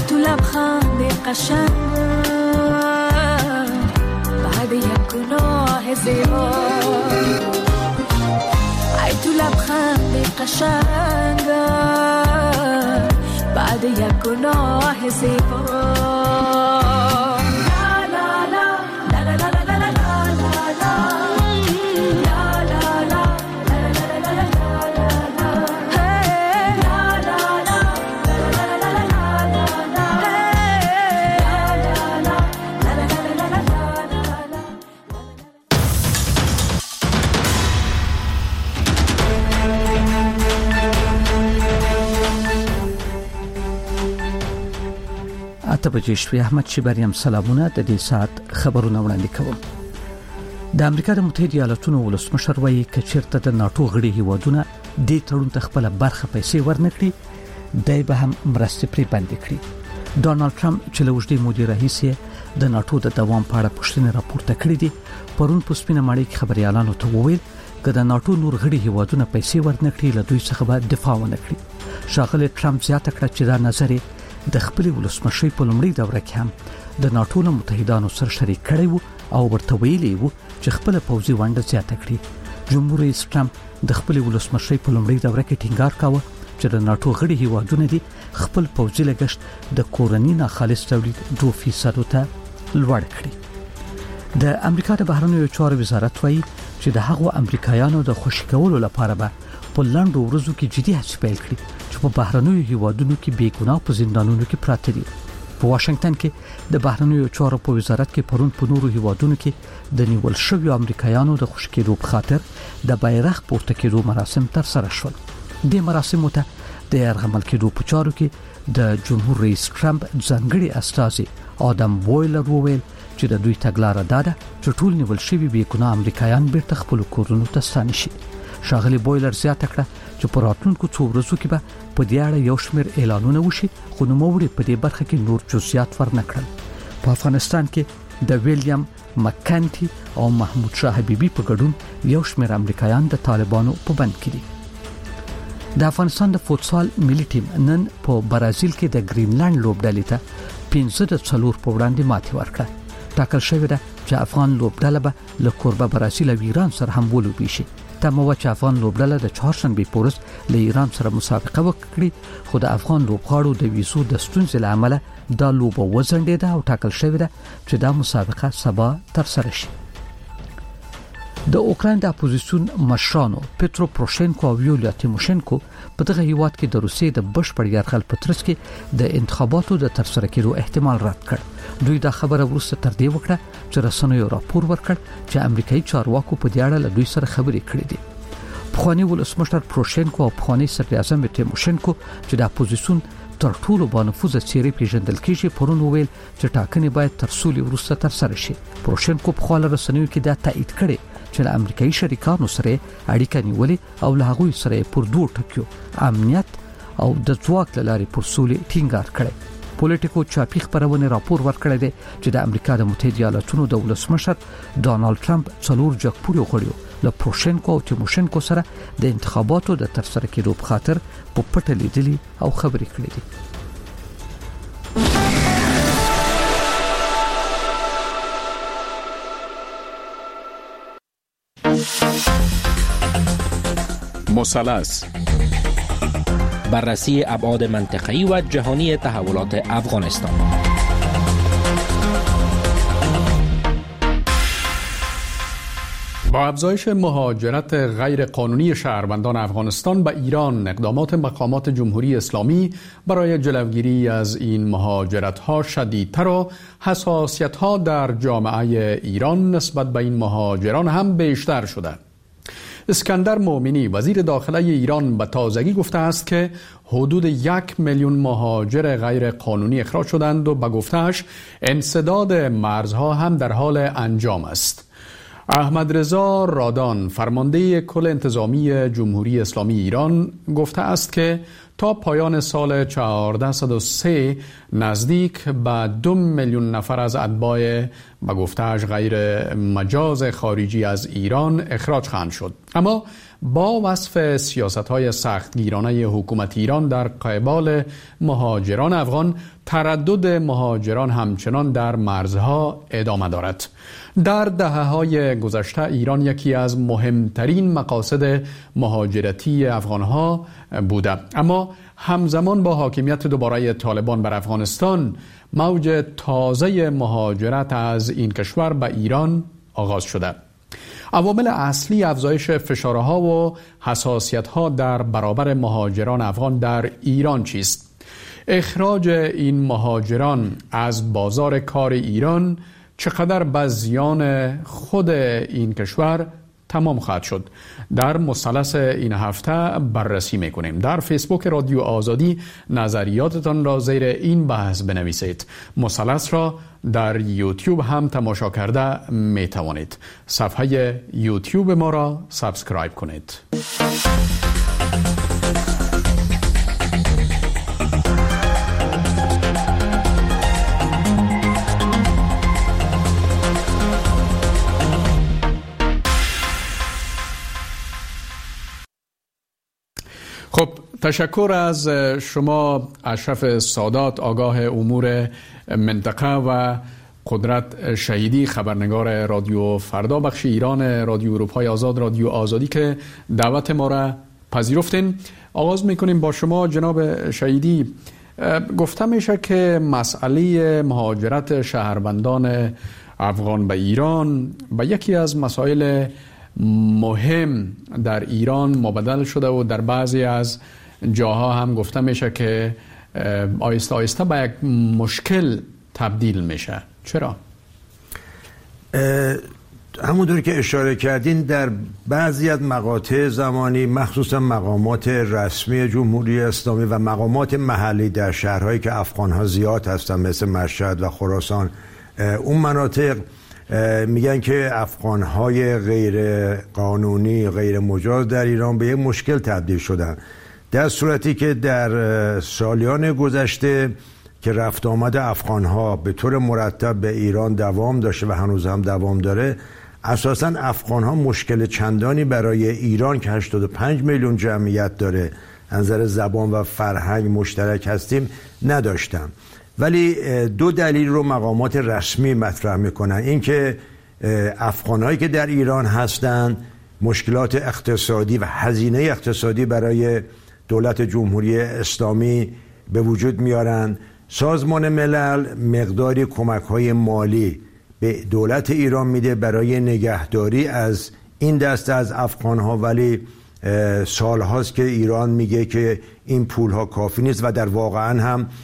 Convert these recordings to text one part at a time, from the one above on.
تو لبخند قشنگ بعد یک گناه زیبا، ای تو لبخند قشنگ بعد یک گناه زیبا. بجشوی احمد شبریم سلامونه د دې ساعت خبرونه وړاندې کوم. د امریکا د متحده ایالاتونو ولسمشر وایي چې چیرته د ناتو غړي هیوادونه د تړون ته خپل برخه پیسې ورنکړي دای به هم مرستې پرې بند کړي. ډونالد ټرمپ چې له وجدي مودي رئیس د ناتو د دوام په اړه پوښتنه راپورته کړې دي پرون په سپینه ماڼۍ کې خبريالانو ته وویل چې د ناتو نور غړي هیوادونه پیسې ورنکړي له دوی څخه به دفاع ونکړي. شاغله ټرمپ زیاته کړه چې دا نظر د خپل ولسمشي په لومړي دوره کې هم د ناتو له متحدانو سره شریک کړی وو او ورته ویلي وو چې خپل پوځي ونډه زیاته کړي. جمهور رئیس ټرمپ د خپل ولسمشي په لومړي دوره کې ټینګار کاوه چې د ناتو غړي هیوادونه دي خپل پوځي لګښت د کورنۍ نه خالص تولید 2% ته لوړ کړي. د امریکا د بهرنیو چارو وزارت وایي چې د هغو امریکایانو د خوشی کولو لپاره به په لاندو ورځو کې جدي هڅې پیل کړي چې په بهرنیو هیوادونو کې بیګناه په زندانونو کې پراته دي. په واشنگټن کې د بهرنیو چارو په وزارت کې پرون په نورو هیوادونو کې د نیول شویو امریکایانو د خوشی کېدو په خاطر د بیرغ پورته کېدو مراسم تر سره شول. د مراسمو ته د یرغمل کېدو په چارو کې د جمهور رئیس ټرمپ ځانګړي استازي آدم بویلر وویل چې د دوی تګلارې ده چې ټول نیول شوی بیګناه امریکایان بیرته خپل کورونو ته ستانه شي. شاغلی بویلر زیاته کړه چې په راتلونکو څو ورځو کې به په دې اړه یو شمېر اعلانونه وشي خو نوموړي په دې برخه کې نور جزئیات ورنکړل. په افغانستان کې د ویلیام مکانتی او محمود شاه حبیبی په ګډون یو شمېر امریکایان د طالبانو په بند کې دي. د افغانستان د فوتسال ملي ټیم نن په برازیل کې د ګرینلند لوبډلې ته 5-4 په وړاندې ماتې ورکړه. ټاکل شوې ده چې افغان لوبډله به له کوربه برازیل او ایران سره هم ولوبي شي. تمه چې افغان لوبډله د چهارشنبه پورز له ایران سره مسابقه وکړي خو د افغان لوبغاړو د ویزو د ستونزې له امله دا لوبه وځنډېده او ټاکل شوې ده چې دا مسابقه سبا تر سره شي. د اوکراین د اپوزیسیون مشرانو پترو پروشینکو او یولیا تیموشینکو په دغه هیواد کې د روسیې د بشپړ یرغل په ترڅ کې د انتخاباتو د ترسره کېدو احتمال رد کړ. دوی دا خبره وروسته تر دې وکړه چې رسنیو راپور ورکړ چې امریکایي چارواکو په دې اړه له دوی سره خبرې کړې دي. پخوانی ولسمشر پروشینکو او پخوانی صدر اعظم تیموشینکو چې د اپوزیسیون تر ټولو بانفوذه څیرې پیژندل کېږي پرون وویل چې ټاکنې باید تر سولې وروسته تر سره شي. پروشینکو په خپل رسنیو کې دا تایید کړي چې له امریکایي شریکانو سره اړیکه نیولې او له هغوی سره پر دوه ټکیو امنیت او د ځواک لارې پر سولې ټینګار کړي. پولیټیکو چاپی خبرونه راپور ورکړی دی چې د امریکا د متحده ایالاتونو د ولسمشر ډونالد ټرمپ څلور جګپوړي غړي له پروشینکو او تیموشینکو سره د انتخاباتو د ترسره کېدو په خاطر په پټه لیدلي او خبرې کړې دي. مثلث بررسی ابعاد منطقه‌ای و جهانی تحولات افغانستان. با افزایش مهاجرت غیر قانونی شهروندان افغانستان به ایران، اقدامات مقامات جمهوری اسلامی برای جلوگیری از این مهاجرت‌ها شدیدتر و حساسیت‌ها در جامعه ایران نسبت به این مهاجران هم بیشتر شده. اسکندر مومنی وزیر داخله ایران به تازگی گفته است که حدود 1 میلیون مهاجر غیر قانونی اخراج شدند و به گفته‌اش انسداد مرزها هم در حال انجام است. احمد رضا رادان فرمانده کل انتظامی جمهوری اسلامی ایران گفته است که تا پایان سال 1403 نزدیک به 2 میلیون نفر از اتباع به گفته‌اش غیر مجاز خارجی از ایران اخراج خواهند شد. اما با وصف سیاست‌های سختگیرانه حکومت ایران در قبال مهاجران افغان، تردد مهاجران همچنان در مرزها ادامه دارد. در دهه‌های گذشته ایران یکی از مهمترین مقاصد مهاجرتی افغان‌ها بوده، اما همزمان با حاکمیت دوباره طالبان بر افغانستان، موج تازه مهاجرت از این کشور به ایران آغاز شده. عوامل اصلی افزایش فشارها و حساسیت‌ها در برابر مهاجران افغان در ایران چیست؟ اخراج این مهاجران از بازار کار ایران چقدر به زیان خود این کشور تمام خواهد شد؟ در مثلث این هفته بررسی میکنیم. در فیسبوک رادیو آزادی نظریاتتان را زیر این بحث بنویسید. مثلث را در یوتیوب هم تماشا کرده می توانید. صفحه یوتیوب ما را سابسکرایب کنید. خب، تشکر از شما اشرف سادات، آگاه امور منطقه و قدرت شهیدی، خبرنگار رادیو فردا بخش ایران رادیو اروپای آزاد، رادیو آزادی، که دعوت ما را پذیرفتین. آغاز میکنیم با شما جناب شهیدی. گفته میشه که مسئله مهاجرت شهروندان افغان به ایران به یکی از مسائل مهم در ایران مبدل شده و در بعضی از جاها هم گفته میشه که آیسته آیسته به یک مشکل تبدیل میشه. چرا؟ همونطور که اشاره کردین، در بعضی از مقاطع زمانی مخصوصا مقامات رسمی جمهوری اسلامی و مقامات محلی در شهرهایی که افغانها زیاد هستن مثل مشهد و خراسان، اون مناطق میگن که افغانهای غیر قانونی، غیر مجاز در ایران به یک مشکل تبدیل شدن، در صورتی که در سالیان گذشته که رفت آمد افغانها به طور مرتب به ایران دوام داشته و هنوز هم دوام داره، اساساً افغانها مشکل چندانی برای ایران که 85 میلیون جمعیت داره، از نظر زبان و فرهنگ مشترک هستیم، نداشتن. ولی دو دلیل رو مقامات رسمی مطرح میکنن. این که افغانهایی که در ایران هستن مشکلات اقتصادی و هزینه اقتصادی برای دولت جمهوری اسلامی به وجود میارن. سازمان ملل مقداری کمک‌های مالی به دولت ایران میده برای نگهداری از این دسته از افغانها، ولی سالهاست که ایران میگه که این پولها کافی نیست و در واقعا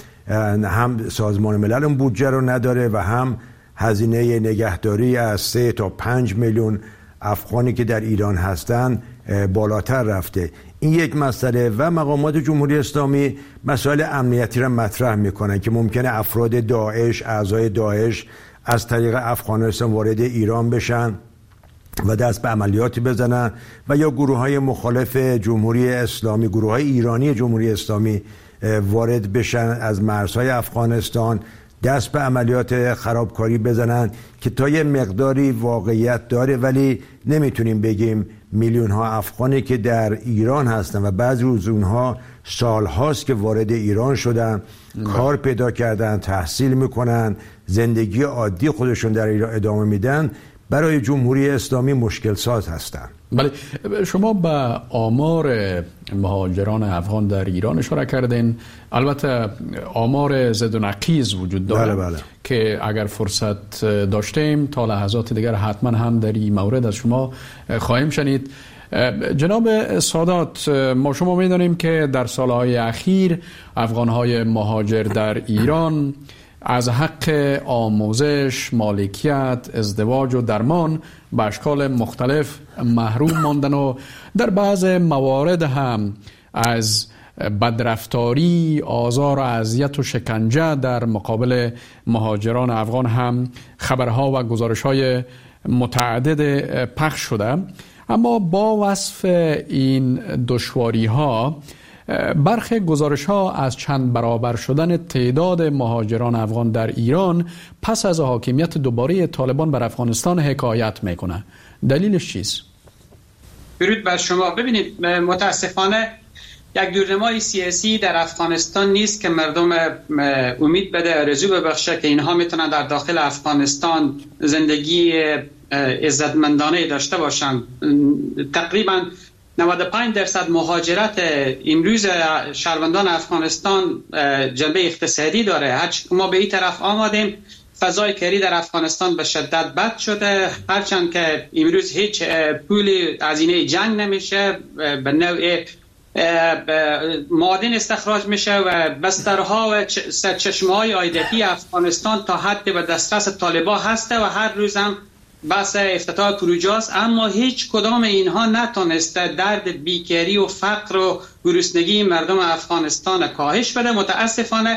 هم سازمان ملل اون بودجه رو نداره و هم هزینه نگهداری از 3 تا 5 میلیون افغانی که در ایران هستن بالاتر رفته. این یک مسئله. و مقامات جمهوری اسلامی مسائل امنیتی را مطرح میکنن که ممکنه افراد داعش، اعضای داعش از طریق افغانستان وارد ایران بشن و دست به عملیاتی بزنن، و یا گروه های مخالف جمهوری اسلامی، گروه های ایرانی جمهوری اسلامی وارد بشن از مرزهای افغانستان، دست به عملیات خرابکاری بزنن که تا یه مقداری واقعیت داره، ولی نمیتونیم بگیم میلیون ها افغانی که در ایران هستن و بعضی روز اونها سال هاست که وارد ایران شدن، کار پیدا کردن، تحصیل میکنن، زندگی عادی خودشون در ایران ادامه میدن، برای جمهوری اسلامی مشکل ساز هستن. بله، شما به آمار مهاجران افغان در ایران اشاره کردین. البته آمار زد و نقیض وجود داره. بله. که اگر فرصت داشتیم تا لحظات دیگر حتما هم در این مورد از شما خواهیم شنید. جناب سادات، ما شما می‌دانیم که در سالهای اخیر افغان‌های مهاجر در ایران از حق آموزش، مالکیت، ازدواج و درمان به اشکال مختلف محروم ماندن و در بعض موارد هم از بدرفتاری، آزار و اذیت و شکنجه در مقابل مهاجران افغان هم خبرها و گزارش‌های متعدد پخش شده. اما با وصف این دشواری‌ها، برخی گزارش‌ها از چند برابر شدن تعداد مهاجران افغان در ایران پس از حاکمیت دوباره طالبان بر افغانستان حکایت میکنه. دلیلش چیست؟ درود بر شما. ببینید متاسفانه یک دورنمای سیاسی در افغانستان نیست که مردم امید بده، آرزو ببخشه که اینها میتونن در داخل افغانستان زندگی عزتمندانه داشته باشند. تقریبا 95% مهاجرت امروز شهروندان افغانستان جنبه اقتصادی داره. هرچی ما به این طرف آمدیم فضای کاری در افغانستان به شدت بد شده، هرچند که امروز هیچ پول هزینه جنگ نمیشه، به نوع معادن استخراج میشه و بسترها و سرچشمه‌های عایداتی افغانستان تا حد به دسترس طالبان هسته و هر روز هم بحث افتتاح پروژه است، اما هیچ کدام اینها نتونسته درد بیکاری و فقر و گرسنگی مردم افغانستان کاهش بده. متاسفانه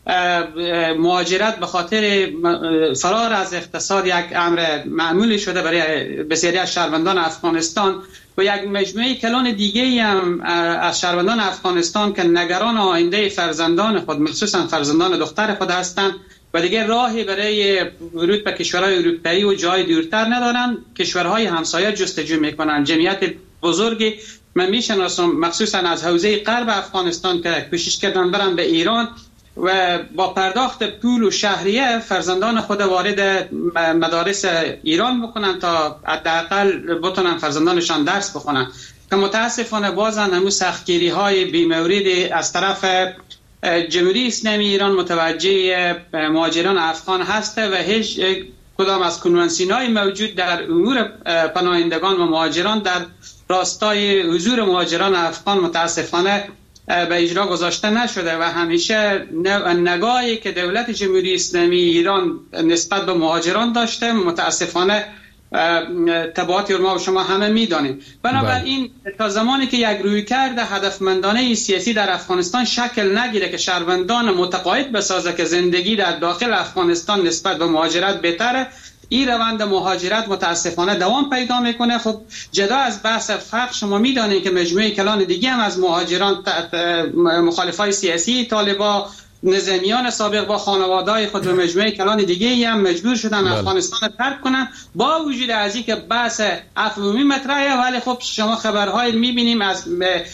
مهاجرت به خاطر فرار از اقتصاد یک امر معمولی شده برای بسیاری از شهروندان افغانستان و یک مجموعه کلان دیگه هم از شهروندان افغانستان که نگران آینده فرزندان خود مخصوصا فرزندان دختر خود هستند و دیگه راهی برای ورود به کشورهای اروپایی و جای دورتر ندارن، کشورهای همسایه جستجو میکنن. جمعیت بزرگی من میشناسم مخصوصا از حوزه غرب افغانستان که کوشش کردن برن به ایران و با پرداخت پول و شهریه فرزندان خود وارد مدارس ایران بکنن تا حداقل بتونن فرزندانشان درس بخونن، که متاسفانه بازن همون سختگیری های بی‌مورد از طرف جمهوری اسلامی ایران متوجه مهاجران افغان هسته و هیچ کدام از کنوانسیون‌های موجود در امور پناهندگان و مهاجران در راستای حضور مهاجران افغان متاسفانه به اجرا گذاشته نشده و همیشه نگاهی که دولت جمهوری اسلامی ایران نسبت به مهاجران داشته متاسفانه تبعاتی رو ما و شما همه میدانیم. بنابراین تا زمانی که یک رویکرد هدفمندانه سیاسی در افغانستان شکل نگیره که شهروندان متقاعد بسازه که زندگی در داخل افغانستان نسبت به مهاجرت بهتره، این روند مهاجرت متاسفانه دوام پیدا میکنه. خب جدا از بحث فقر شما میدانید که مجموعه کلان دیگه هم از مهاجران مخالفای سیاسی طالبان نظامیان سابق با خانواده‌های خود و مجموعه کلان دیگه هم مجبور شدن افغانستان ترک کنن با وجود از اینکه بحث عفوی مطرحه، ولی خب شما خبرهای میبینیم از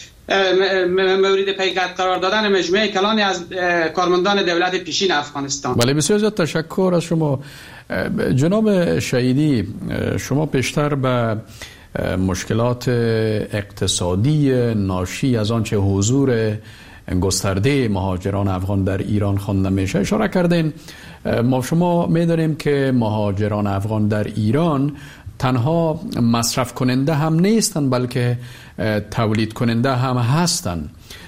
مورد پیگرد قرار دادن مجموعه کلانی از کارمندان دولت پیشین افغانستان. بله بسیار زیاد تشکر از شما جناب شهیدی. شما پیشتر به مشکلات اقتصادی ناشی از آنچه حضور گسترده مهاجران افغان در ایران خوانده میشه اشاره کردین. ما شما میدانیم که مهاجران افغان در ایران تنها مصرف کننده هم نیستند بلکه تولید کننده هم هستند.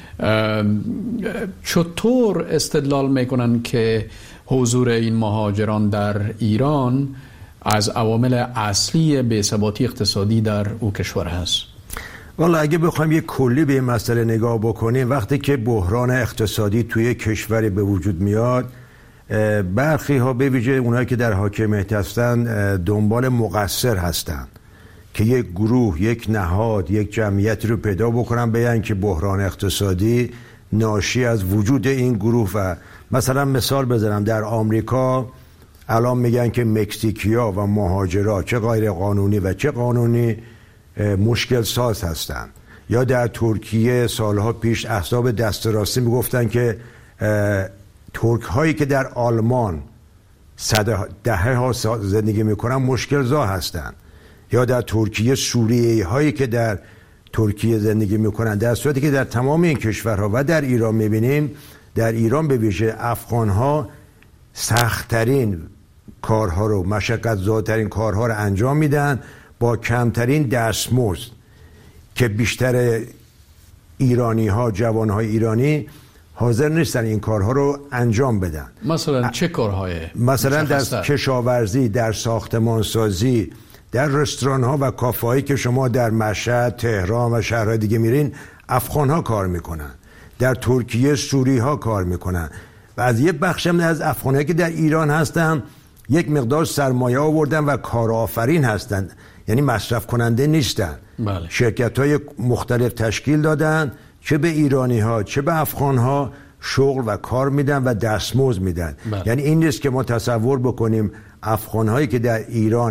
چطور استدلال میکنن که حضور این مهاجران در ایران از عوامل اصلی بی‌ثباتی اقتصادی در او کشور هست؟ والا اگه بخوایم یک کلی به این مسئله نگاه بکنیم، وقتی که بحران اقتصادی توی کشوری به وجود میاد، برخی ها به ویژه اونایی که در حاکمیت هستن دنبال مقصر هستن که یک گروه، یک نهاد، یک جمعیتی رو پیدا بکنن بگن که بحران اقتصادی ناشی از وجود این گروه. و مثلا مثال بزنم، در آمریکا الان میگن که مکزیکیا و مهاجرا چه غیر قانونی و چه قانونی مشکل ساز هستند. یا در ترکیه سالها پیش احزاب دست راستی میگفتن که ترک هایی که در آلمان دهه ها زندگی میکنن مشکل زا هستند. یا در ترکیه سوریه‌ای هایی که در ترکیه زندگی میکنن، در صورتی که در تمام این کشورها و در ایران میبینیم، در ایران به ویژه افغان ها سخت‌ترین کارها رو، مشقت زاترین کارها رو انجام میدن با کمترین دستمزد که بیشتر ایرانی ها، جوان های ایرانی حاضر نیستن این کارها رو انجام بدن. مثلا چه کارهای؟ مثلا در کشاورزی، در ساختمانسازی، در رستوران ها و کافه هایی که شما در مشهد، تهران و شهرهای دیگه میرین افغان ها کار میکنن. در ترکیه سوری ها کار میکنن و از یه بخش هم از افغان هایی که در ایران هستن یک مقدار سرمایه آوردن و کارآفرین هستن، یعنی مصرف کننده نیستن. بله. شرکت های مختلف تشکیل دادن، چه به ایرانی ها چه به افغان ها شغل و کار میدن و دستمزد میدن. بله. یعنی این نیست که ما تصور بکنیم افغان هایی که در ایران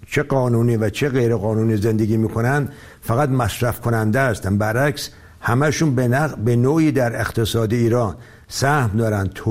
چه قانونی و چه غیر قانونی زندگی میکنن فقط مصرف کننده هستن. برعکس همشون به نوعی در اقتصاد ایران سهم دارن،